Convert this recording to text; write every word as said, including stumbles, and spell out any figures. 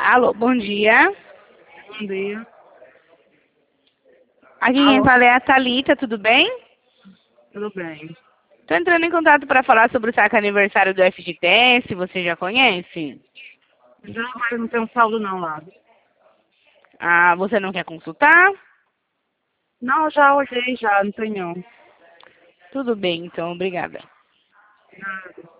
Alô, bom dia. Bom dia. Aqui quem Alô, fala é a Thalita, tudo bem? tudo bem? Estou entrando em contato para falar sobre o saque aniversário do F G T S, você já conhece? Já, mas não tem um saldo não lá. Ah, você não quer consultar? Não, já olhei já, não tenho. Tudo bem, então, obrigada. Nada.